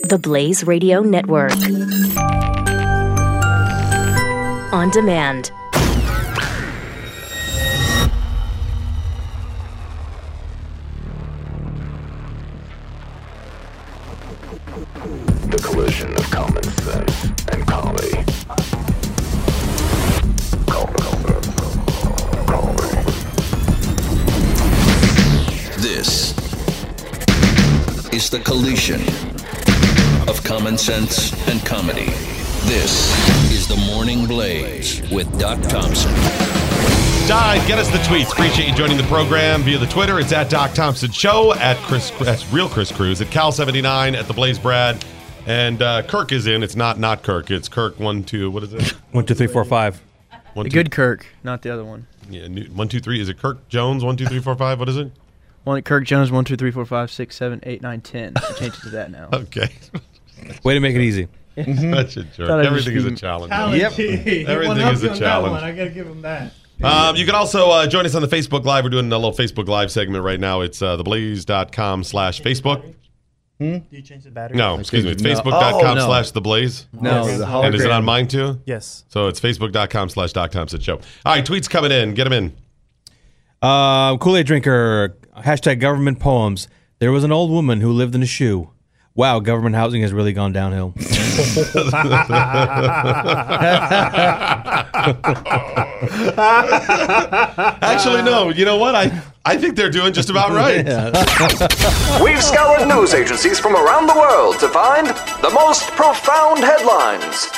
The Blaze Radio Network. On demand. The collision of common sense and comedy. This is the collision of common sense and comedy. This is the Morning Blaze with Doc Thompson. Di, get us the tweets. Appreciate you joining the program via the Twitter. It's at Doc Thompson Show, at Chris, that's Real Chris Cruz, at Cal79, at the Blaze Brad, and Kirk is in. It's not Kirk. It's Kirk 1 2. What is it? 1 2 3 4 5. The good Kirk, not the other one. Yeah, 1 2 3. Is it Kirk Jones? 1 2 3 4 5. What is it? Kirk Jones 1 2 3 4 5 6 7 8 9 10. I changed it to that now. Okay. Way to make it easy. Such a jerk. Everything is a challenge. Yep. Everything is a challenge. I gotta give him that. You can also join us on the Facebook Live. We're doing a little Facebook Live segment right now. It's theblaze.com/Facebook. Do you change the battery? No, excuse me. It's No. facebook.com/theblaze. No, Yes. the And is it on hologram. mine too? Yes. So it's facebook.com/Doc Thompson Show. All right, tweets coming in. Get them in. Kool-Aid drinker, hashtag government poems. There was an old woman who lived in a shoe. Wow, government housing has really gone downhill. Actually, no. You know what? I think they're doing just about right. We've scoured news agencies from around the world to find the most profound headlines.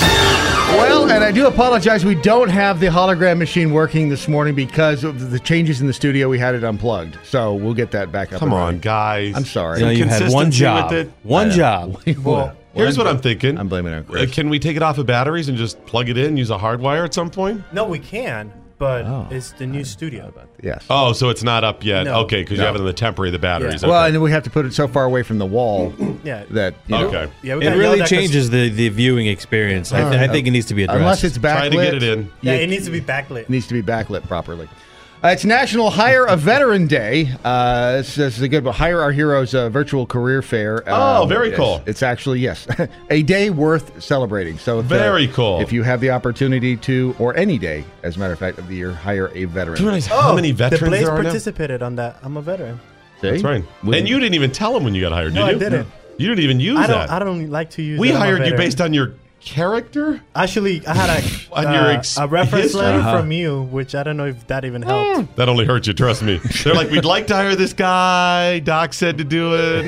Well, and I do apologize. We don't have the hologram machine working this morning because of the changes in the studio. We had it unplugged, so we'll get that back up. Come and on, running. guys. I'm sorry. You had one Consistency job. with it. One job. Well, Here's what I'm thinking. I'm blaming it on Chris. Can we take it off of batteries and just plug it in, use a hard wire at some point? No, we can, but it's the new studio. Yes. Oh, so it's not up yet. No. Okay, because you have it on the temporary, the batteries. Yeah. Well, Okay. and then we have to put it so far away from the wall Yeah. that you know, Okay. Yeah, we It got really yelled at 'cause- changes the viewing experience. I think it needs to be addressed. unless it's backlit. Try to get it in. Yeah, it needs to be backlit. It needs to be backlit properly. It's National Hire a Veteran Day. This is a good one. Hire Our Heroes virtual career fair. Very yes, cool. It's actually, yes, a day worth celebrating. So if, Very cool. If you have the opportunity to, or any day, as a matter of fact, of the year, hire a veteran. Do you realize how many The veterans Blaze there are now? participated on that. I'm a veteran. See? That's right. And you didn't even tell them when you got hired, No, did you? I didn't. You didn't even use that. I don't like to use. We that. I'm a hired you veteran. based on your character? Actually, I had On your a reference history? letter from you, which I don't know if that even helped. That only hurt you, trust me. They're like, we'd like to hire this guy. Doc said to do it.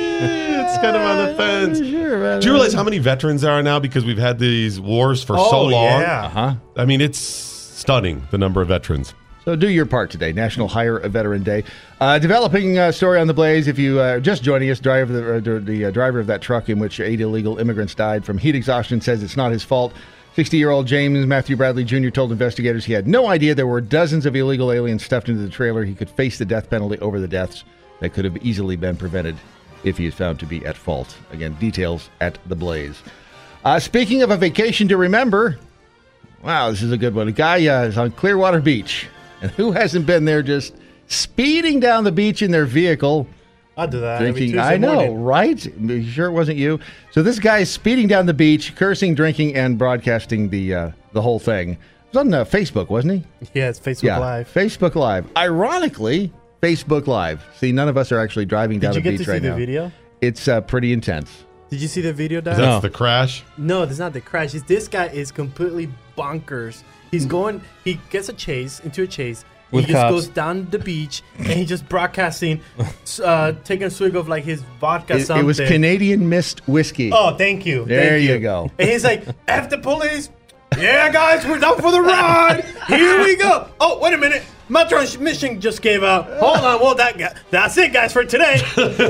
It's kind of on the fence. Sure, Do you realize how many veterans there are now because we've had these wars for so long? Yeah. I mean, it's stunning, the number of veterans. So do your part today. National Hire a Veteran Day. Developing story on the Blaze. If you just joining us, the driver of that truck in which 8 illegal immigrants died from heat exhaustion says it's not his fault. 60-year-old James Matthew Bradley Jr. told investigators he had no idea there were dozens of illegal aliens stuffed into the trailer. He could face the death penalty over the deaths that could have easily been prevented if he is found to be at fault. Again, details at the Blaze. Speaking of a vacation to remember, wow, this is a good one. A guy is on Clearwater Beach. And who hasn't been there just speeding down the beach in their vehicle? I do that. every Drinking. Tuesday I know, morning. right? You sure it wasn't you? So this guy is speeding down the beach, cursing, drinking, and broadcasting the whole thing. It was on Facebook, wasn't he? Yeah, it's Facebook Live. Facebook Live. Ironically, Facebook Live. See, none of us are actually driving down Did you the get to beach see right the now. video? It's pretty intense. Did you see the video, Dad? That's the crash. No, that's not the crash. This guy is completely bonkers. He gets into a chase. With he just cops. goes down the beach and he just broadcasting, taking a swig of like his vodka something. It was Canadian Mist whiskey. Oh, thank you. There thank you go. And he's like, F the police. Yeah, guys, we're down for the ride. Here we go. Oh, wait a minute. My transmission just gave out. Hold on. Well, that's it, guys, for today.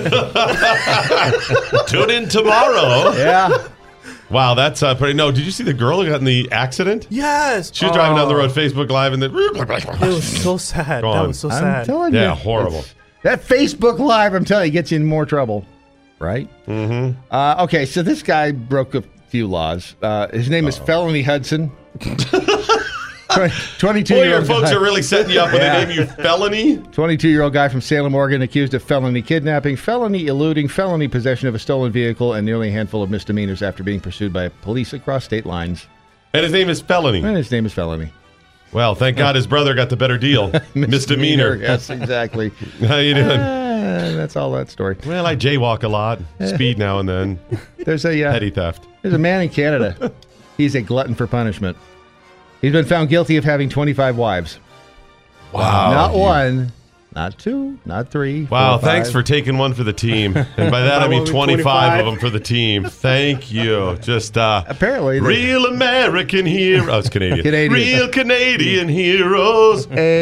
Tune in tomorrow. Yeah. Wow, that's pretty. No, did you see the girl who got in the accident? Yes. She was driving down the road, Facebook Live, and then. It was so sad. Go That on. was so I'm sad. telling you. Yeah, horrible. That Facebook Live, I'm telling you, gets you in more trouble. Right? Mm-hmm. Okay, so this guy broke a few laws. His name is Felony Hudson. 22 Boy, year your old folks guy. are really setting you up when Yeah. they name you felony. 22-year-old guy from Salem, Oregon, accused of felony kidnapping, felony eluding, felony possession of a stolen vehicle, and nearly a handful of misdemeanors after being pursued by police across state lines. And his name is Felony. And his name is Felony. Well, thank God his brother got the better deal. Misdemeanor. Yes, exactly. How you doing? That's all that story. Well, I jaywalk a lot. Speed now and then. There's a Petty theft. There's a man in Canada. He's a glutton for punishment. He's been found guilty of having 25 wives. Wow. Not one, not two, not three. Wow, 4, thanks 5. for taking one for the team. And by that I mean 25 of them for the team. Thank you. Just Apparently they- real American hero. Oh, it's Canadian. Canadian. Real Canadian heroes.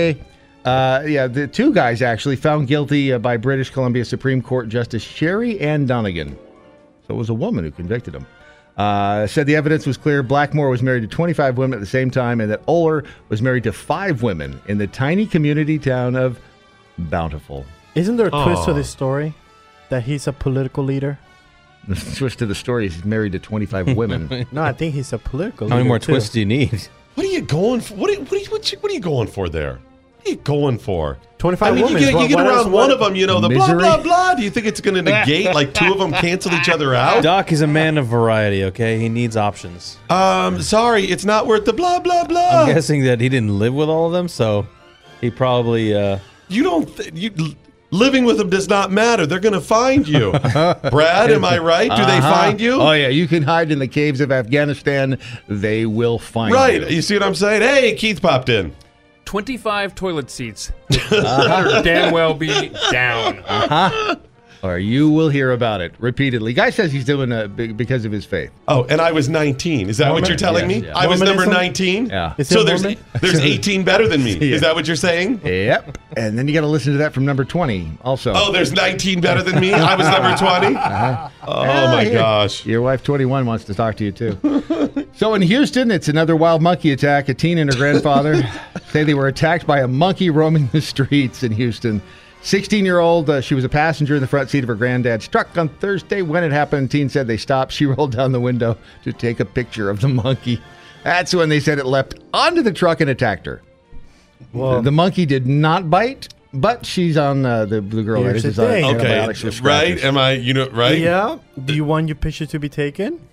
The two guys actually found guilty by British Columbia Supreme Court Justice Sherry Ann Donegan. So it was a woman who convicted him. Said the evidence was clear. Blackmore was married to 25 women at the same time, and that Oler was married to 5 women in the tiny community town of Bountiful. Isn't there a twist to this story? That he's a political leader? The twist to the story is he's married to 25 women. No, I think he's a political How leader. many more too. twists do you need? What are you going for? What are you going for there? What are you going for? 25 I mean, women. you get What around else- one of them, the blah, Misery? blah, blah. Do you think it's going to negate, like, 2 of them cancel each other out? Doc is a man of variety, okay? He needs options. Sorry, it's not worth the blah, blah, blah. I'm guessing that he didn't live with all of them, so he probably... You don't... living with them does not matter. They're going to find you. Brad, am I right? Do they find you? Oh, yeah. You can hide in the caves of Afghanistan. They will find you. Right. You see what I'm saying? Hey, Keith popped in. 25 toilet seats. Better damn well be down. Or you will hear about it repeatedly. Guy says he's doing it because of his faith. Oh, and I was 19. Is that what you're telling me? Yeah. I was number Mormonism? 19? Yeah. Is So it there's Mormon? 18 better than me. Yeah. Is that what you're saying? Yep. And then you got to listen to that from number 20 also. Oh, there's 19 better than me? I was number 20? Oh, my gosh. Your wife 21 wants to talk to you too. So in Houston, it's another wild monkey attack. A teen and her grandfather say they were attacked by a monkey roaming the streets in Houston. 16-year-old, she was a passenger in the front seat of her granddad's truck on Thursday. When it happened, teen said they stopped. She rolled down the window to take a picture of the monkey. That's when they said it leapt onto the truck and attacked her. Well, The monkey did not bite, but she's on the girl. Here's that is the on thing. antibiotics for Okay, scratches. right? Am I, right? yeah. Do you want your picture to be taken?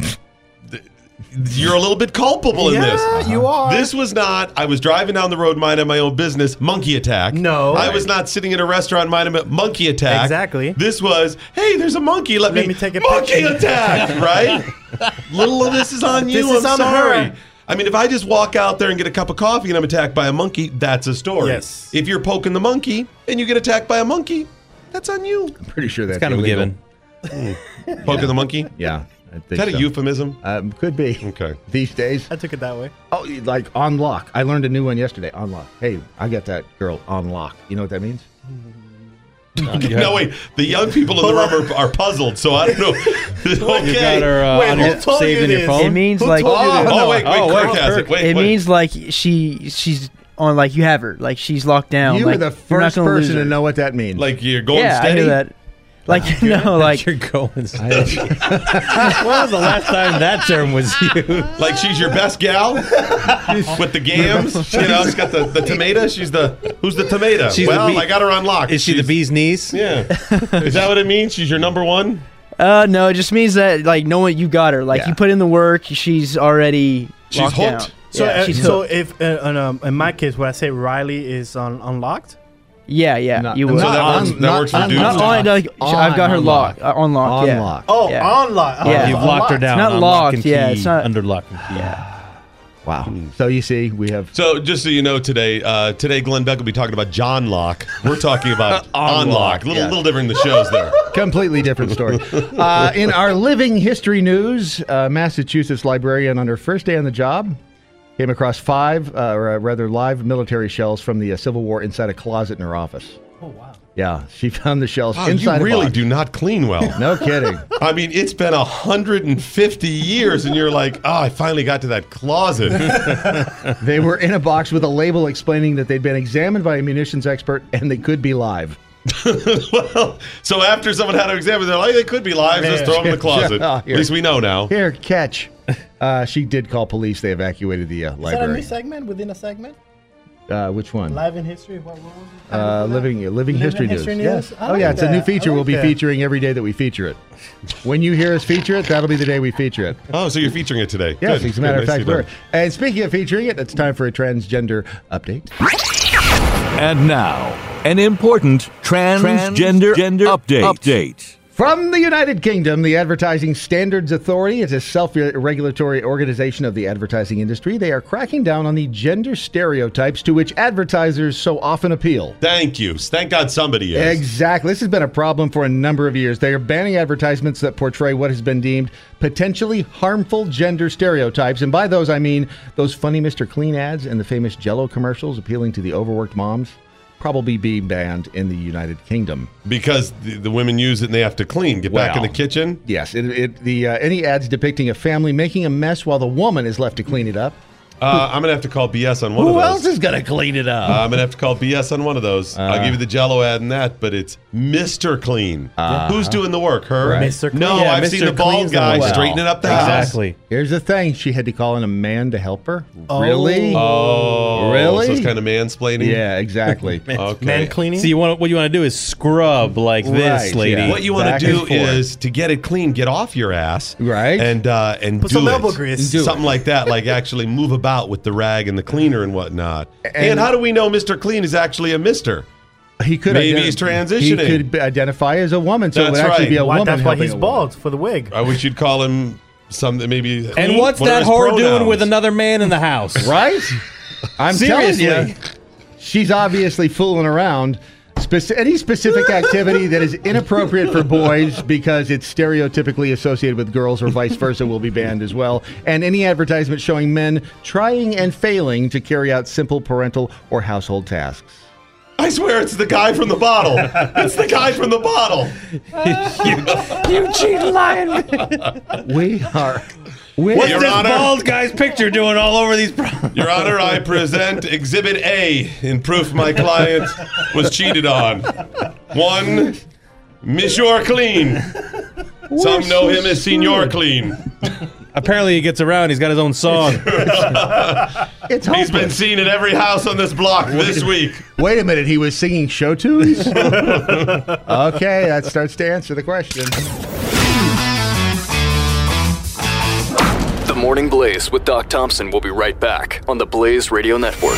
You're a little bit culpable in this. Yeah, you are. This was not, I was driving down the road minding my own business, monkey attack. No. I was not sitting in a restaurant minding my monkey attack. Exactly. This was, hey, there's a monkey. Let me take a monkey picture. attack, right? Little of this is on you. This is I'm on sorry. her. I mean, if I just walk out there and get a cup of coffee and I'm attacked by a monkey, that's a story. Yes. If you're poking the monkey and you get attacked by a monkey, that's on you. I'm pretty sure that's It's kind of a illegal. given. Poking the monkey? Yeah, I think Is that so. a euphemism? Could be. Okay. These days. I took it that way. Oh, like on lock. I learned a new one yesterday. On lock. Hey, I got that girl on lock. You know what that means? No, wait. The young people in the room are puzzled, so I don't know. Okay. You got her Wait, on who your, told saved you in your this? phone? It means Who like told you this? Oh, wait, Kirk has Kirk. it. Wait, it wait. means like she's on like you have her like she's locked down. You like, were the you're not first gonna lose person her. to know what that means. Like you're going Yeah, steady? I hear that. Like no, like You're going. When was the last time that term was used? Like she's your best gal with the gams. She's got the tomato. Who's the tomato? She's Well, the bee- I got her unlocked. Is she the bee's knees? Yeah. Is that what it means? She's your number one? no, it just means that like knowing you got her. Like Yeah. you put in the work, she's already She's locked hooked. down. So, Yeah, she's so hooked. if in my case, when I say Riley is unlocked, Yeah, you would. that works for dudes. Not on, like, I've got her on locked. On lock. On yeah. lock. oh, Yeah. unlocked. Yeah. You've locked her down. It's not on lock locked, and yeah, key, it's not- under lock and key. Yeah. Wow. So you see, we have So just so you know, today Glenn Beck will be talking about John Locke. We're talking about on lock. Little different in the shows there. completely different story. In our living history news, Massachusetts librarian on her first day on the job came across 5, live military shells from the Civil War inside a closet in her office. Oh, wow. Yeah, she found the shells Wow, you inside a really box. do not clean well. No kidding. I mean, it's been 150 years, and you're like, oh, I finally got to that closet. They were in a box with a label explaining that they'd been examined by a munitions expert and they could be live. Well, so after someone had to examine, they're like, they could be live. Just throw them in the closet. Yeah, At least we know now. Here, catch. She did call police. They evacuated the Is that a new library. segment within a segment? Which one? Live in history. What was it? Living History News. History Yes. News? I Oh, yeah. like It's a new that. feature I we'll like be that. featuring every day that we feature it. When you hear us feature it, that'll be the day we feature it. Oh, so you're featuring it today. Yes, Good, as a matter good, of fact, nicely we're. done. And speaking of featuring it, it's time for a transgender update. And now, an important transgender update. From the United Kingdom, the Advertising Standards Authority is a self-regulatory organization of the advertising industry. They are cracking down on the gender stereotypes to which advertisers so often appeal. Thank you. Thank God somebody is. Exactly. This has been a problem for a number of years. They are banning advertisements that portray what has been deemed potentially harmful gender stereotypes. And by those, I mean those funny Mr. Clean ads and the famous Jell-O commercials appealing to the overworked moms. Probably be banned in the United Kingdom. Because the women use it and they have to clean. Get back in the kitchen. Yes. Any ads depicting a family making a mess while the woman is left to clean it up. I'm going to have to call BS on one of Who those. else is going to clean it up? I'm going to have to call BS on one of those. I'll give you the Jell-O ad and that, but it's Mr. Clean. Who's doing the work? Her? Right. Mr. Clean. No, Yeah, I've Mr. seen the bald Clean's the guy one. straightening up the house. Exactly. Here's the thing. She had to call in a man to help her. Really? Oh, Really? So it's kind of mansplaining? Yeah, exactly. Okay. Man cleaning. See, what you want to do is scrub like this, Right, lady. yeah. What you want Back to do and forth. is to get it clean, get off your ass, Right. and Put do some it. elbow grease. Do it. Something like that, like actually move about with the rag and the cleaner and whatnot. And, And- how do we know Mr. Clean is actually a Mister? He could Maybe he's transitioning. He could identify as a woman, so That's it would actually right. be a Why, woman. that's why helping he's a woman. bald for the wig. I wish you'd call him something maybe. And what's one of that his whore doing pronouns. with another man in the house? Right? I'm telling Seriously. you, she's obviously fooling around. Any specific activity that is inappropriate for boys because it's stereotypically associated with girls or vice versa will be banned as well. And any advertisement showing men trying and failing to carry out simple parental or household tasks. I swear it's the guy from the bottle. It's the guy from the bottle. You cheating, lying. We are. What's Your this Honor. bald guy's picture doing all over these problems? Your Honor, I present Exhibit A in proof my client was cheated on. One, Monsieur Clean. Some know him as Senor Clean. Apparently he gets around. He's got his own song. It's He's been hopeless. seen at every house on this block this week. Wait a minute, he was singing show tunes? Okay, that starts to answer the question. The Morning Blaze with Doc Thompson will be right back on the Blaze Radio Network.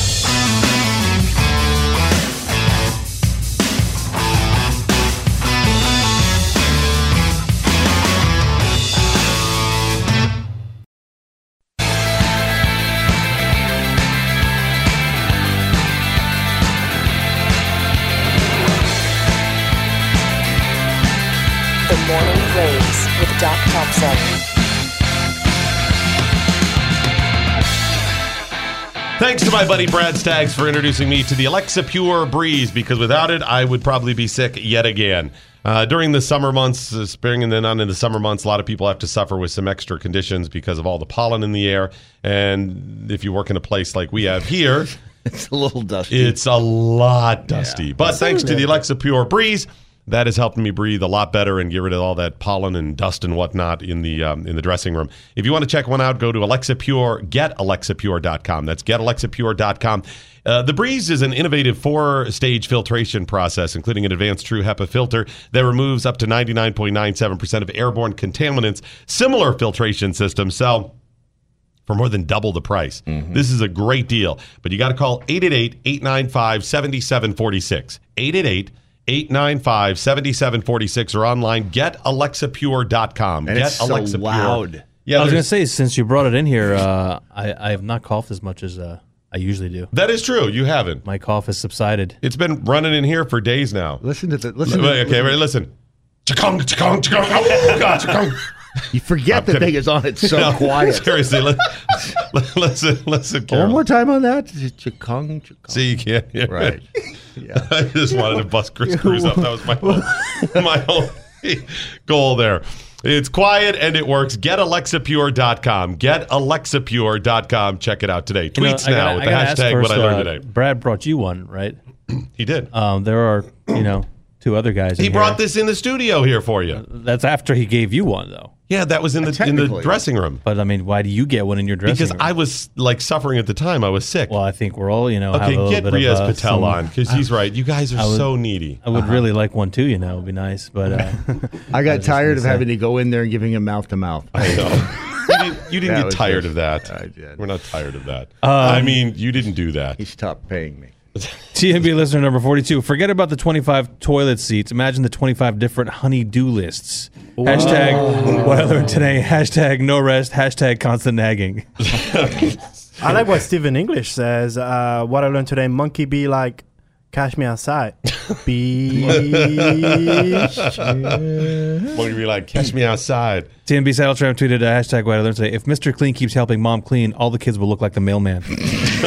The Morning Blaze with Doc Thompson. Thanks to my buddy Brad Staggs for introducing me to the Alexa Pure Breeze, because without it, I would probably be sick yet again. During the summer months, spring and then on in the summer months, a lot of people have to suffer with some extra conditions because of all the pollen in the air. And if you work in a place like we have here, It's a little dusty. it's a lot dusty. But thanks to the Alexa Pure Breeze, that has helped me breathe a lot better and get rid of all that pollen and dust and whatnot in the dressing room. If you want to check one out, go to Alexa Pure, getalexapure.com. That's getalexapure.com. The Breeze is an innovative 4-stage filtration process, including an advanced True HEPA filter that removes up to 99.97% of airborne contaminants. Similar filtration systems sell for more than double the price. This is a great deal. But you got to call 888-895-7746. 888-895-7746 or online, getalexapure.com. And it's so loud. Yeah, I was going to there's- say, since you brought it in here, I have not coughed as much as I usually do. that is true. You haven't. My cough has subsided. It's been running in here for days now. Listen to the Okay, ready, listen. Chakong, chakong, chakong. Oh, God, chakong. You forget the kidding. thing is on. It's so No, quiet. Seriously, listen, Carol. One more time on that. Chikong, chikong. See, you can't hear Right. it. Yeah. I just wanted to bust Chris Cruz up. That was my whole goal there. It's quiet and it works. GetAlexaPure.com. GetAlexaPure.com. Check it out today. Tweets now with the hashtag what I learned today. Brad brought you one, right? He did. There are, two other guys. He in brought here. this in the studio here for you. That's after he gave you one, though. Yeah, that was in the Technically. dressing room. But I mean, why do you get one in your dressing Because room? I was like suffering at the time. I was sick. Well, I think we're all, have a Okay, little get bit Riaz of Patel some- on because he's right. You guys are so needy. I would really like one too. It would be nice, but I got just tired gonna of say. having to go in there and giving him mouth to mouth. I know. You didn't That get was tired just- of that. I did. We're not tired of that. I mean, you didn't do that. He stopped paying me. TNB listener number 42. Forget about the 25 toilet seats. Imagine the 25 different honey-do lists. Hashtag what I learned today. Hashtag no rest. Hashtag constant nagging. I like what Stephen English says. What I learned today, monkey be like, cash me outside. What do you like? Catch me outside. TNB Saddle Tramp tweeted hashtag what I learned today. If Mr. Clean keeps helping mom clean, all the kids will look like the mailman. By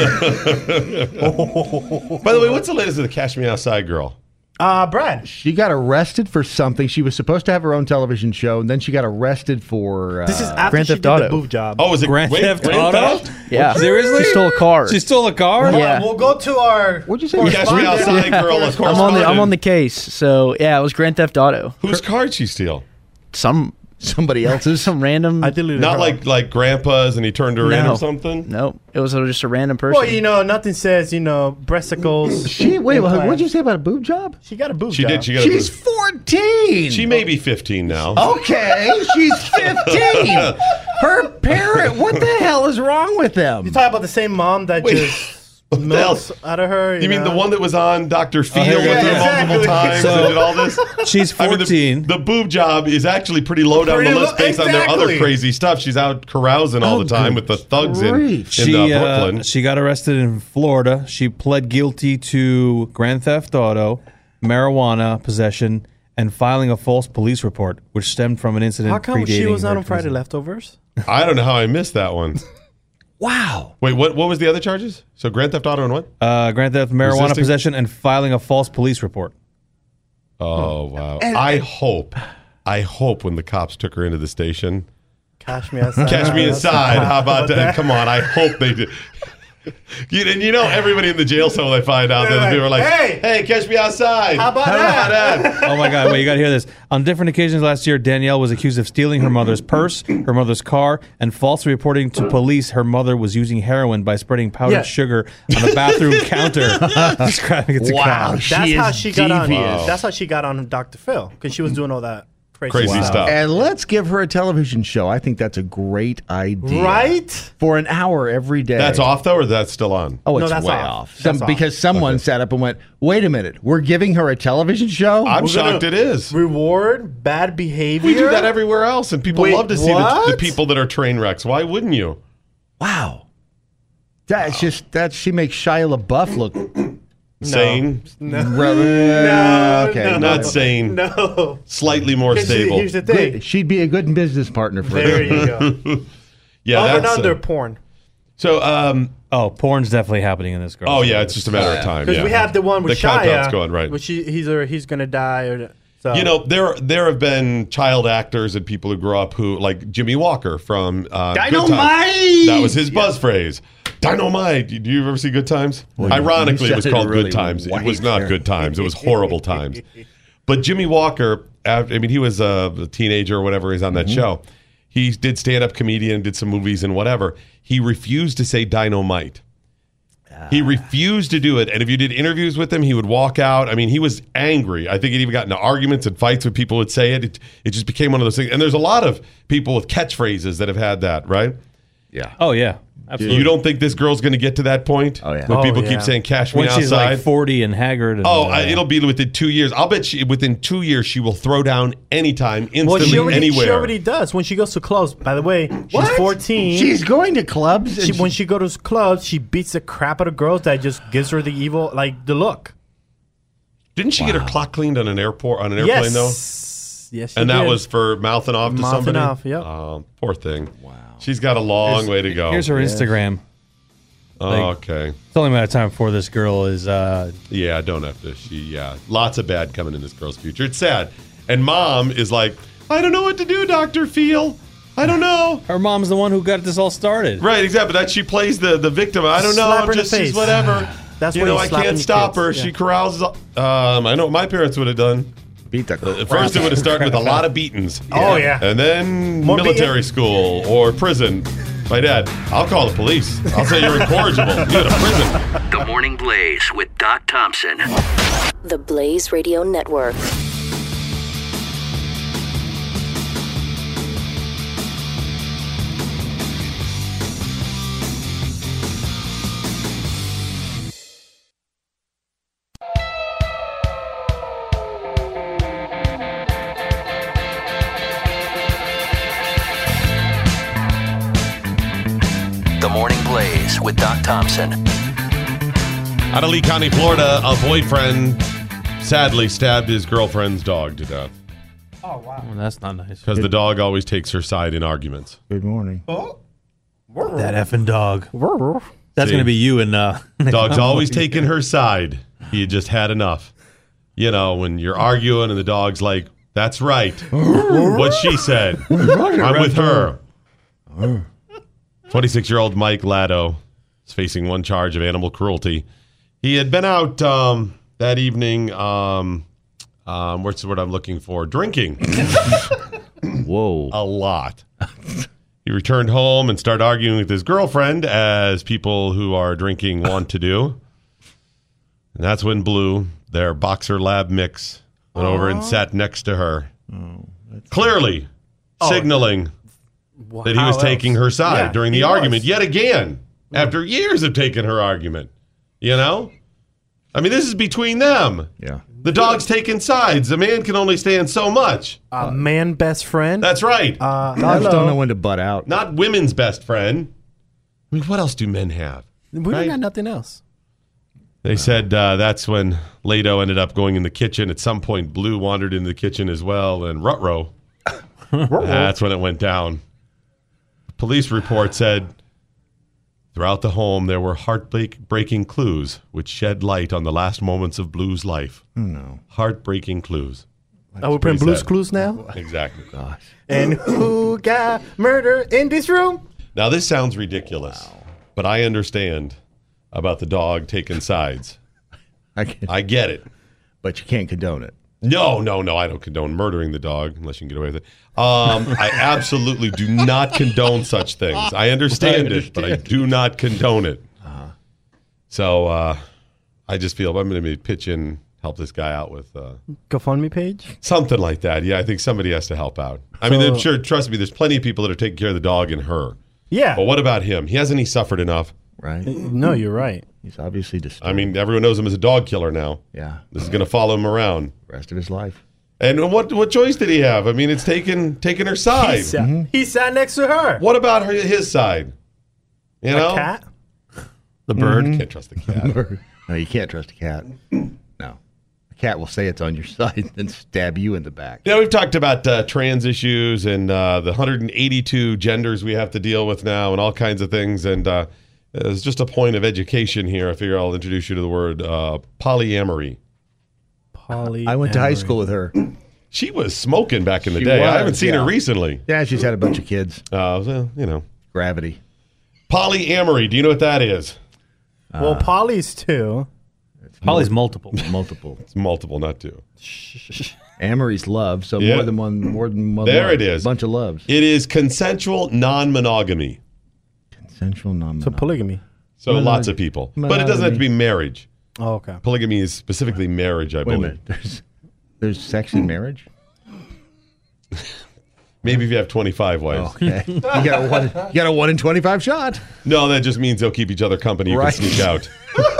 the way, what's the latest of the Cash Me Outside girl? Brad. She got arrested for something. She was supposed to have her own television show, and then she got arrested for. This is after Grand she Theft did Auto. the boob job. Oh, is it Grand Theft Auto? Yeah. Seriously? She stole a car. She stole a car? Yeah. We'll go to our. What'd you say? Cash Me Outside girl. Of course. I'm on the case. So yeah, it was Grand Theft Auto. Whose car did she steal? Somebody else's. Some random. I deleted Not her. like Grandpa's, and he turned her in No. or something. Nope. It was just a random person. Well, nothing says, breasticles. Wait, what'd you say about a boob job? She got a boob She job. did. She got. She's a, 14. she may be 15 now. Okay, she's 15. Her parent. What the hell is wrong with them? You talk about the same mom that Wait. just milks out of her. You mean the one that was on Dr. Phil here we with go. her multiple times So- and did all this? She's 14. The boob job is actually pretty low down the Pretty list low- based on their other exactly. crazy stuff. She's out carousing all the time with the thugs in grief. Brooklyn. She got arrested in Florida. She pled guilty to Grand Theft Auto, marijuana possession, and filing a false police report, which stemmed from an incident. How come she predating was not her on Friday prison. Leftovers? I don't know how I missed that one. Wow. Wait, what was the other charges? So Grand Theft Auto and what? Grand Theft marijuana Resisting? possession and filing a false police report. Oh, wow. I hope when the cops took her into the station, Cash me outside. catch me inside. How about that? Come on, I hope they did. And everybody in the jail cell, they find out that people are like, hey, catch me outside. How about that? Oh my God! Wait, you got to hear this. On different occasions last year, Danielle was accused of stealing her mother's purse, her mother's car, and falsely reporting to police her mother was using heroin by spreading powdered Yeah. sugar on the bathroom counter, describing it to Wow. cops. That's how is she got on. devious. That's how she got on Dr. Phil because she was doing all that Crazy stuff. And let's give her a television show. I think that's a great idea. Right? For an hour every day. That's off, though, or that's still on? Oh, No, it's that's way off. off. That's off. Because someone sat up and went, wait a minute, we're giving her a television show? I'm We're shocked gonna it is. Reward bad behavior. We do that everywhere else, and people Wait, love to see the what? people that are train wrecks. Why wouldn't you? Wow. That's just, she makes Shia LaBeouf look Sane? okay. Not sane. No. Slightly more stable. Here's the thing. Good. She'd be a good business partner for There them. you go. Yeah, Over and that's under porn. so. Oh, porn's definitely happening in this girl. Oh yeah, it's just a matter of time. Because Yeah. we have the one with the countdown's Shia. going right. Which he's gonna die or so. There have been child actors and people who grow up who like Jimmy Walker from Good Times. Dynamite! That was his buzz phrase. Dynamite. Do you ever see Good Times? Ironically, you it was said it called really Good Times. It white was not there. Good Times. It was horrible times. But Jimmy Walker, he was a teenager or whatever. He's on that show. He did stand-up comedian, did some movies and whatever. He refused to say dynamite. He refused to do it. And if you did interviews with him, he would walk out. I mean, he was angry. I think he'd even got into arguments and fights with people who would say it. It just became one of those things. And there's a lot of people with catchphrases that have had that, right? Yeah. Oh yeah, absolutely. You don't think this girl's going to get to that point? Oh, yeah. When Oh, people yeah. keep saying, cash me when she's outside. like 40 and haggard. And, It'll be within 2 years. I'll bet within 2 years she will throw down anytime, well, instantly, anywhere. she already does when she goes to clubs. By the way, she's 14. She's going to clubs? and when she goes to clubs, she beats the crap out of girls that just gives her the evil, like the look. Didn't she get her clock cleaned on an airplane though? Yes, she And that did. was for mouthing off to Mouthing somebody? off, yep. Oh, poor thing. Wow. She's got a long way to go. Here's her Instagram. Oh, okay. It's only a matter of time before this girl is. Yeah, don't have to. Lots of bad coming in this girl's future. It's sad. And mom is like, I don't know what to do, Dr. Phil. I don't know. Her mom's the one who got this all started. Right, exactly. That she plays the victim. I don't know. Slap her I'm in the just she's face. whatever. That's you why know, you I slap can't your stop kids. her. Yeah. She carouses. I know what my parents would have done. Beat the At first, it would have started with a lot of beatings. Oh, yeah. And then More military school or prison. My dad, I'll call the police. I'll say you're incorrigible. You go to prison. The Morning Blaze with Doc Thompson. The Blaze Radio Network. The Morning Blaze with Doc Thompson. Out of Lee County, Florida, a boyfriend sadly stabbed his girlfriend's dog to death. Well, that's not nice. Because the dog always takes her side in arguments. Good morning. That effing dog. That's See? going to be you and Dog's always taking her side. He had just had enough. You know, when you're arguing and the dog's like, that's right. What she said. I'm with her. 26-year-old Mike Latto is facing one charge of animal cruelty. He had been out that evening, what's the word I'm looking for? Drinking. Whoa. A lot. He returned home and started arguing with his girlfriend, as people who are drinking want to do. And that's when Blue, their Boxer Lab mix, went over and sat next to her. Clearly signaling that he was taking her side during the argument yet again, after years of taking her argument. You know? I mean, this is between them. Yeah. The dog's taking sides. The man can only stand so much. Man best friend. That's right. Dogs don't know when to butt out. Not women's best friend. I mean, what else do men have? We don't got nothing else. They said that's when Lato ended up going in the kitchen. At some point, Blue wandered into the kitchen as well, and Rutrow. That's when it went down. Police report said throughout the home there were heartbreaking clues which shed light on the last moments of Blue's life. No. Heartbreaking clues. We're playing Blue's Clues now? Exactly. Gosh. And who got murder in this room? Now, this sounds ridiculous, but I understand about the dog taking sides. I get it. But you can't condone it. No, I don't condone murdering the dog unless you can get away with it. I absolutely do not condone such things. I understand it, but I do not condone it. So I just feel I'm going to pitch in, help this guy out with GoFundMe page? something like that. Yeah, I think somebody has to help out. I mean, I'm sure, trust me, there's plenty of people that are taking care of the dog and her. Yeah. But what about him? Hasn't he suffered enough? Right? No, you're right. He's obviously disturbed. I mean, everyone knows him as a dog killer now. Yeah. This is going to follow him around. Rest of his life. And what choice did he have? I mean, it's taking her side. He sat next to her. What about his side? You know? A cat? the bird. Can't trust the cat. No, you can't trust a cat. No. A cat will say it's on your side and stab you in the back. Yeah, we've talked about trans issues and the 182 genders we have to deal with now and all kinds of things. And as just a point of education here, I figure I'll introduce you to the word polyamory. I went to high school with her. She was smoking back in the She day. I was, haven't seen her recently. Yeah, she's had a bunch of kids. Well, you know. Gravity. Polyamory, do you know what that is? Well, Polly's too. Polly's multiple. Multiple. It's multiple, not two. Amory's love, so Yeah. more than one There love. it is. Bunch of loves. It is consensual non-monogamy. Consensual non-monogamy. So polygamy. So lots of people. But it doesn't have to be marriage. Oh, okay. Polygamy is specifically marriage, I Wait a believe. minute. There's sex in marriage? Maybe if you have 25 wives. Okay. You got a 1 in 25 shot. No, that just means they'll keep each other company. You Right. can sneak out.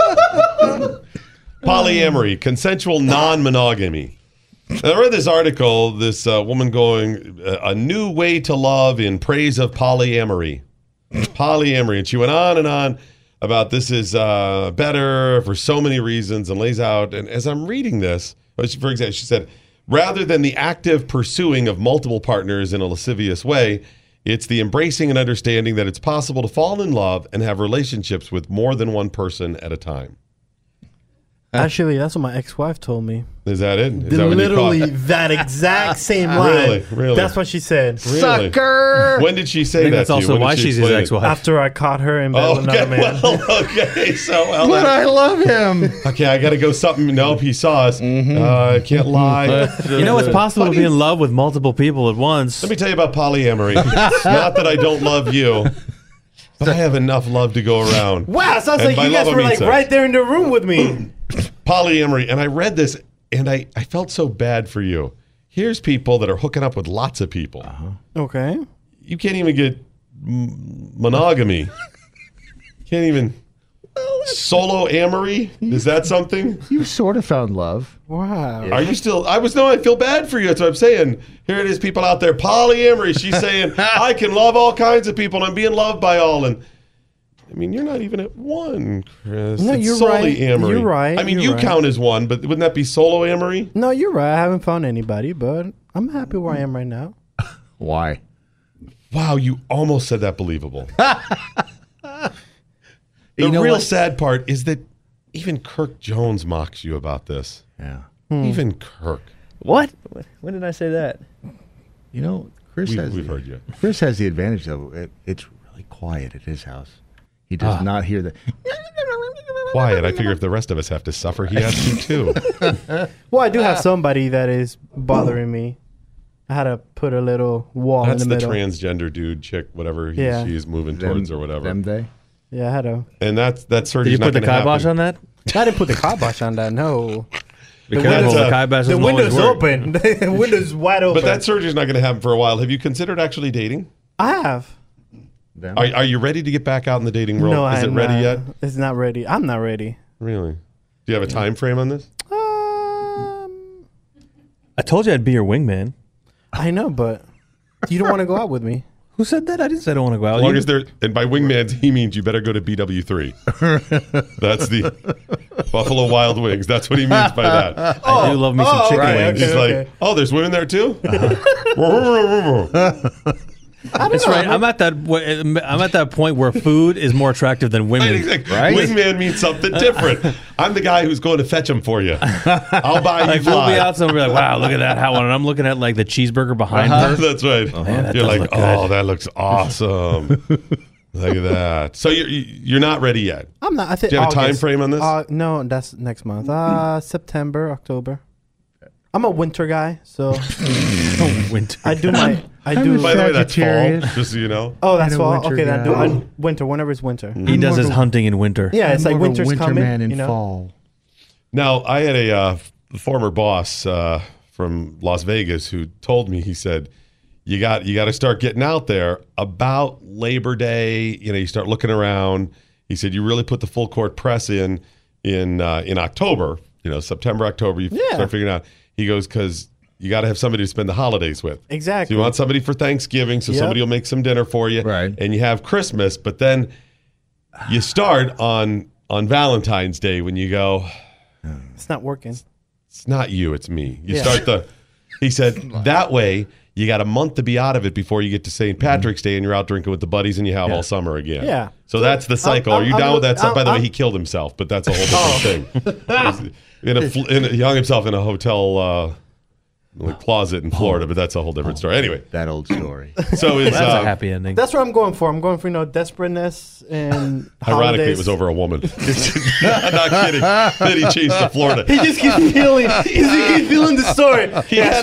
Polyamory, consensual non-monogamy. I read this article, this woman going, a new way to love in praise of polyamory. Polyamory. And she went on about this is better for so many reasons and lays out. And as I'm reading this, for example, she said, rather than the active pursuing of multiple partners in a lascivious way, it's the embracing and understanding that it's possible to fall in love and have relationships with more than one person at a time. Actually, that's what my ex-wife told me. Is that it? Is that when you Literally caught- that exact same line. Really? That's what she said. Really? Sucker! When did she say I think that that's to you? also When did why she she's his explain it? ex-wife. After I caught her in bed Oh, with another man. well, okay. So, well, But I love him. okay, I got to go something. Nope, he saw us. I can't lie. You know, it's possible to be in love with multiple people at once. Let me tell you about polyamory. It's not that I don't love you, but I have enough love to go around. Wow, sounds And like by you guys love, I were mean like sex. right there in the room with me. Polyamory. And I read this, and I felt so bad for you. Here's people that are hooking up with lots of people. Okay. You can't even get monogamy. Can't even... Solo amory? Is that something? You sort of found love. Wow. Are you still? I feel bad for you. That's what I'm saying. Here it is, people out there, polyamory. She's saying, I can love all kinds of people and I'm being loved by all. And I mean, you're not even at one, Chris. No, it's you're solely right. amory. You're right. I mean, You're you right. count as one, but wouldn't that be solo amory? No, you're right. I haven't found anybody, but I'm happy where I am right now. Why? Wow, you almost said that believable. The You know real what? sad part is that even Kirk Jones mocks you about this. Yeah. Even Kirk. What? When did I say that? You know, Chris We've heard you. Chris has the advantage, though. It's really quiet at his house. He does not hear the... Quiet. I figure if the rest of us have to suffer, he has to too. Well, I do have somebody that is bothering me. I had to put a little wall That's in the the middle. transgender dude, chick, whatever Yeah. she's moving towards or whatever. Them, they? Yeah, I had to. And that surgery's Did you not put the gonna kibosh happen. on that? I didn't put the kibosh on that. No. Be careful, the kibosh The doesn't always window's work. open. The window's wide open. But that surgery's not going to happen for a while. Have you considered actually dating? I have. Them? Are you ready to get back out in the dating world? No, Is it I'm ready not. yet? It's not ready. I'm not ready. Really? Do you have a time frame on this? I told you I'd be your wingman. I know, but you don't want to go out with me. Who said that? I didn't say I don't want to go out. As long You- as they're, and by wingman, he means you better go to BW3. That's the Buffalo Wild Wings. That's what he means by that. I do love me some chicken okay, wings. He's okay. like, oh, there's women there too? That's right. I'm at that point where food is more attractive than women. Exactly. Right? Wingman means something different. I'm the guy who's going to fetch them for you. I'll buy you Like we'll be fly. out somewhere like, wow, look at that hot one, and I'm looking at like the cheeseburger behind her. That's right. man, that You're does like, look good. oh, that looks awesome. Look at that. So you're not ready yet. I'm not. I think. Do you have a time August. frame on this? No, that's next month. September, October. I'm a winter guy, so Winter. I do my. I do. By the way, that's fall. Sagittarius. Just so you know. Oh, that's I'm a fall. winter Okay, then guy. do winter. Whenever it's winter. He does his hunting in winter. Yeah, it's I'm like more of a winter's winter coming. man in you know? fall. Now, I had a former boss from Las Vegas who told me, he said, you got to start getting out there about Labor Day. You know, you start looking around. He said, you really put the full court press in October, September, October. You start figuring out. He goes, because you got to have somebody to spend the holidays with. Exactly. So you want somebody for Thanksgiving, so Yep. somebody will make some dinner for you. Right. And you have Christmas, but then you start on Valentine's Day when you go, It's not working. it's not you, it's me. You Yeah. start he said, that way you got a month to be out of it before you get to St. Patrick's Day and you're out drinking with the buddies and you have all summer again. Yeah. So that's the cycle. Are you down with that? By the way, he killed himself, but that's a whole different thing. He hung himself in a hotel closet in Florida, but that's a whole different story. Anyway, That old story. so it's That's a happy ending. That's what I'm going for. I'm going for desperateness and ironically, holidays. it was over a woman. I'm not kidding. Then he changed to Florida. He just keeps feeling. He keeps feeling the story. Yeah,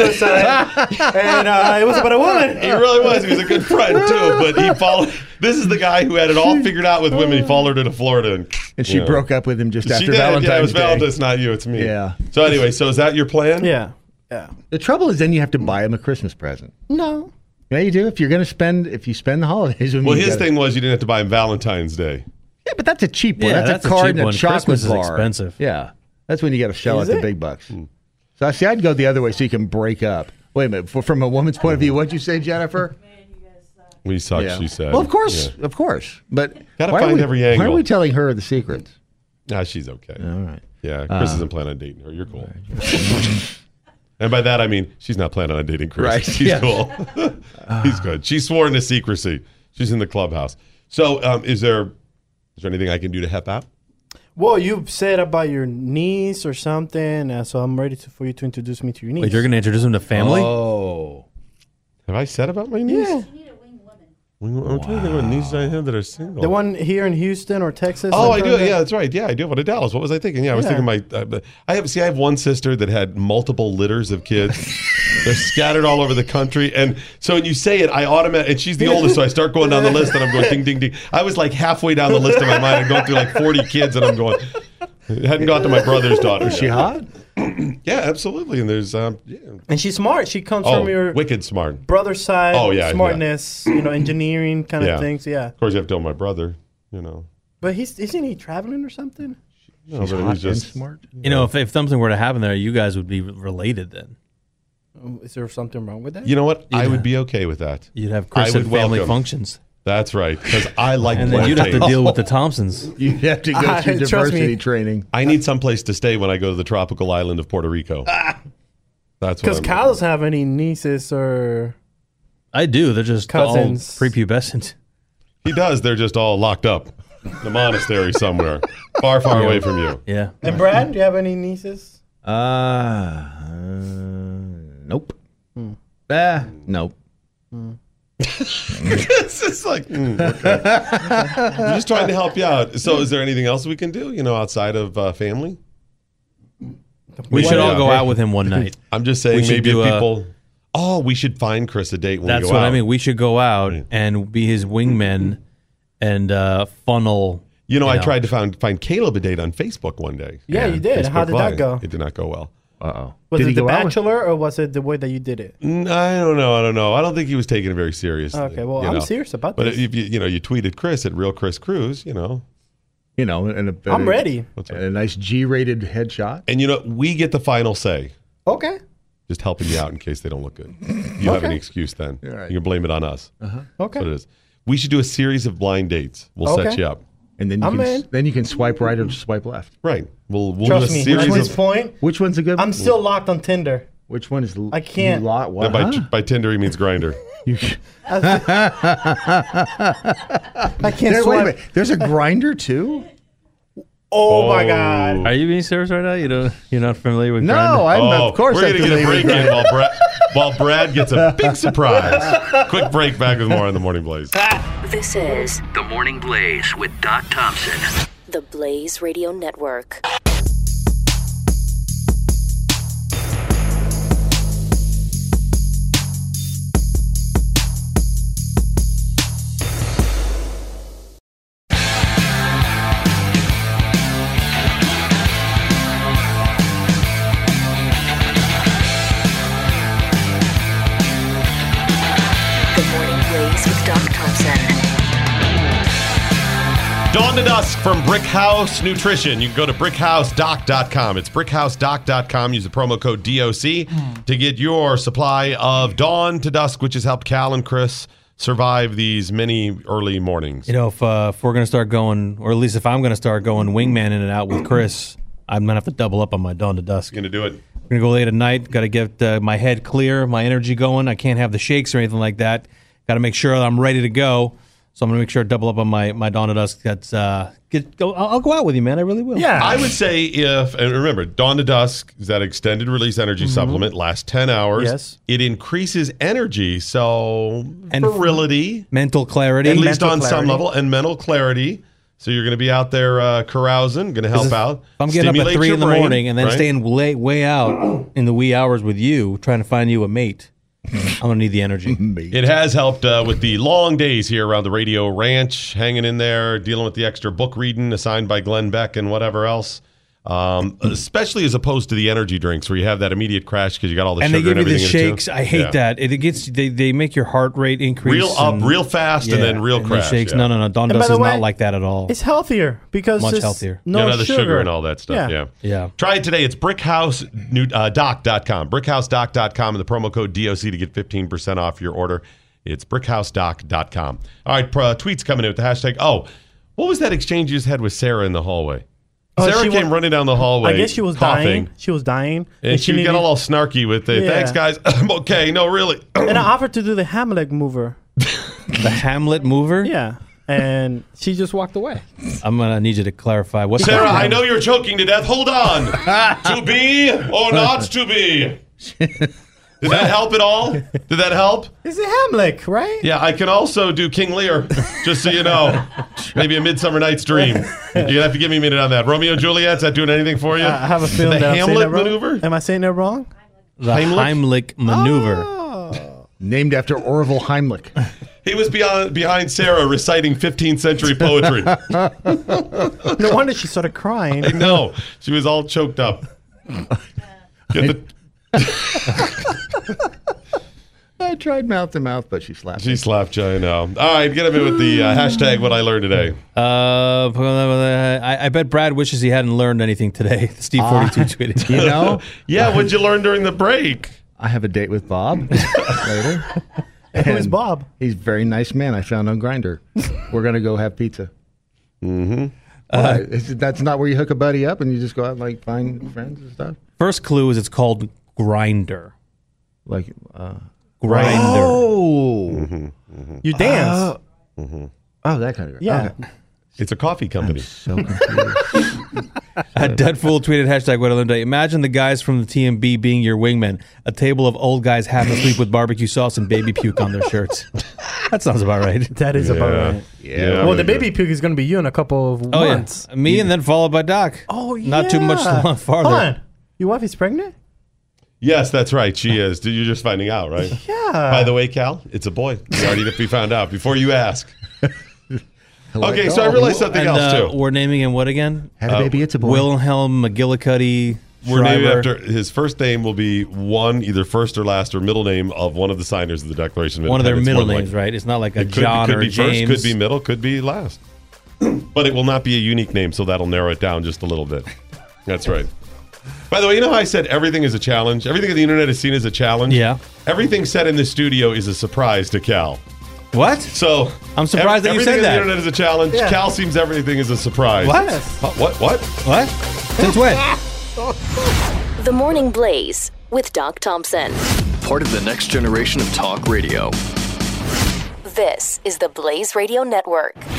and it was about a woman. He really was. He was a good friend too, but he followed. This is the guy who had it all figured out with women. He followed her to Florida, And she broke up with him just She after did. Valentine's Yeah, it was Day. Valentine's, not you. It's me. Yeah. So anyway, so is that your plan? Yeah. Yeah. The trouble is then you have to buy him a Christmas present. No. Yeah, you do. If you spend the holidays with me. Well, you his gotta- thing was you didn't have to buy him Valentine's Day. Yeah, but that's a cheap one. Yeah, that's a that's a card cheap and one. a chocolate Christmas is bar. expensive. Yeah. That's when you got to shell Is out the it? big bucks. So I see I'd go the other way so you can break up. Wait a minute. From a woman's point of view, what'd you say, Jennifer? We suck, Yeah. she said. Well, of course. Yeah. Of course. But Gotta why are find we- every Why angle. are we telling her the secrets? Nah, she's okay. All right. Yeah, Chris isn't planning on dating her. You're cool. And by that, I mean, she's not planning on dating Chris. Right. She's Yeah. cool. He's good. She's sworn to secrecy. She's in the clubhouse. So is there anything I can do to help out? Well, you said about your niece or something, so I'm ready for you to introduce me to your niece. Wait, you're going to introduce him to family? Oh. Have I said about my niece? Yeah. I'm trying to think what nieces I have that are single. The one here in Houston or Texas? Oh, I do. Yeah, that's right. Yeah, I do have one in Dallas. What was I thinking? Yeah, I was thinking I have one sister that had multiple litters of kids. They're scattered all over the country. And so when you say it, I automatically, and she's the oldest, so I start going down the list and I'm going ding, ding, ding. I was like halfway down the list in my mind and going through like 40 kids and I'm going, hadn't got to my brother's daughter. Is she hot? Yeah, absolutely. And there's, And she's smart. She comes from your wicked smart brother's side. Oh, yeah, smartness, engineering kind of things. Yeah. Of course, you have to tell my brother, But isn't he traveling or something? No, but he's just smart. If something were to happen there, you guys would be related then. Is there something wrong with that? You know what? I would be okay with that. You'd have Chris at family functions. That's right, because I like and then you'd have to deal with the Thompsons. You'd have to go through diversity training. I need someplace to stay when I go to the tropical island of Puerto Rico. That's because Kyle doesn't have any nieces or. I do. They're just cousins. All prepubescent. He does. They're just all locked up in a monastery somewhere, far, far away from you. Yeah. And Brad, do you have any nieces? Nope. Nope. It's just like, okay. I'm just trying to help you out. So, is there anything else we can do? Outside of family. We should all go out with him one night. I'm just saying, maybe if people. We should find Chris a date when we go out. That's what I mean. We should go out and be his wingmen and funnel. I tried to find Caleb a date on Facebook one day. Yeah, you did. Facebook How did that go? It did not go well. Uh-oh. Was it The Bachelor or was it the way that you did it? I don't know. I don't think he was taking it very seriously. Okay, well, I'm serious about this. But if you tweeted Chris at Real Chris Cruz, and I'm ready. A nice G-rated headshot. And we get the final say. Okay. Just helping you out in case they don't look good. You have any excuse then. Right. You can blame it on us. Okay. That's what it is. We should do a series of blind dates. We'll set you up. And then you can swipe right or swipe left. Right. We'll Trust do a me, series at this of point, which one's a good one? I'm still locked on Tinder. Which one is I can't. What? By Tinder he means Grindr. I can't Wait a swipe. minute. There's a grinder too? Oh my God. Are you being serious right now? You're not familiar with Grindr? No, of course we're I'm gonna get a familiar break with in while Brad gets a big surprise. Quick break, back with more on the Morning Blaze. This is The Morning Blaze with Doc Thompson. the Blaze Radio Network. Dawn to Dusk from Brickhouse Nutrition. You can go to brickhousedoc.com. It's brickhousedoc.com. Use the promo code DOC to get your supply of Dawn to Dusk, which has helped Cal and Chris survive these many early mornings. If we're going to start going, or at least if I'm going to start going wingman in and out with Chris, I'm going to have to double up on my Dawn to Dusk. You're going to do it? We're going to go late at night. Got to get my head clear, my energy going. I can't have the shakes or anything like that. Got to make sure I'm ready to go. So I'm going to make sure I double up on my Dawn to Dusk. I'll go out with you, man. I really will. Yeah. I would say and remember, Dawn to Dusk is that extended release energy supplement, lasts 10 hours. Yes. It increases energy, so virility. Mental clarity. At least mental on some clarity. level, and mental clarity. So you're going to be out there carousing, going to help out. If I'm getting up at 3 in the morning and then right? staying way out in the wee hours with you, trying to find you a mate, I'm going to need the energy. It has helped with the long days here around the Radio Ranch, hanging in there, dealing with the extra book reading assigned by Glenn Beck and whatever else. Especially as opposed to the energy drinks where you have that immediate crash because you got all the and sugar they give you the everything shakes. I hate that. They make your heart rate increase. Real up, real fast, and then real and crash. The shakes. Yeah. No. Dawn by Dusk the is way, not like that at all. It's healthier because Much it's healthier. No the sugar and all that stuff. Yeah. Try it today. It's brickhousedoc.com. Brickhousedoc.com and the promo code DOC to get 15% off your order. It's brickhousedoc.com. All right, tweets coming in with the hashtag. Oh, what was that exchange you just had with Sarah in the hallway? Sarah came running down the hallway. I guess she was coughing. dying. She was dying. And she got all snarky with it. Yeah. Thanks, guys. I'm okay. No, really. And I offered to do the Hamlet mover. The Hamlet mover? Yeah. and she just walked away. I'm gonna need you to clarify what. Sarah, I know you're choking to death. Hold on. To be or not to be? Did that help at all? Did that help? It's a Hamlet, right? Yeah, I can also do King Lear, just so you know. Maybe A Midsummer Night's Dream. You're going to have to give me a minute on that. Romeo and Juliet's that doing anything for you? I have a feeling the that Hamlet I'm saying that maneuver? wrong. Am I saying that wrong? The Heimlich maneuver. Oh. Named after Orville Heimlich. He was behind Sarah reciting 15th century poetry. No wonder she started crying. I know. She was all choked up. I tried mouth to mouth, but she slapped me. She slapped you, I know. All right, get him in with the hashtag what I learned today. I bet Brad wishes he hadn't learned anything today. Steve42 tweeted. You know? Yeah, what'd you learn during the break? I have a date with Bob later. Who's Bob? He's a very nice man I found on Grindr. We're going to go have pizza. Mm-hmm. That's not where you hook a buddy up and you just go out and like find friends and stuff? First clue is it's called Grindr. Like, Grindr. Oh. Mm-hmm. Mm-hmm. You dance. Oh, that kind of. Yeah. Okay. It's a coffee company. So confused. A dead fool tweeted hashtag what I learned today. Imagine the guys from the TMB being your wingmen. A table of old guys half asleep with barbecue sauce and baby puke on their shirts. That sounds about right. That is about right. Yeah. Well, the baby puke is going to be you in a couple of months. Yeah. Me and then followed by Doc. Oh, yeah. Not too much farther. Hold on. Your wife is pregnant? Yes, that's right. She is. You're just finding out, right? Yeah. By the way, Cal, it's a boy. You already found out before you ask. Okay, so I realized something else, too. We're naming him what again? Had a baby, it's a boy. Wilhelm McGillicuddy. We're naming Shriver. after his first name will be one, either first or last or middle name of one of the signers of the Declaration of One of their Independence. middle More names, likely. right? It's not like a It John could or be James. first, could be middle, could be last. But it will not be a unique name, so that'll narrow it down just a little bit. That's right. By the way, you know how I said everything is a challenge? Everything on the internet is seen as a challenge? Yeah. Everything said in the studio is a surprise to Cal. What? So I'm surprised that you said everything on that. the internet is a challenge. Yeah. Cal seems everything is a surprise. What? What? What? Since when? The Morning Blaze with Doc Thompson. Part of the next generation of talk radio. This is the Blaze Radio Network.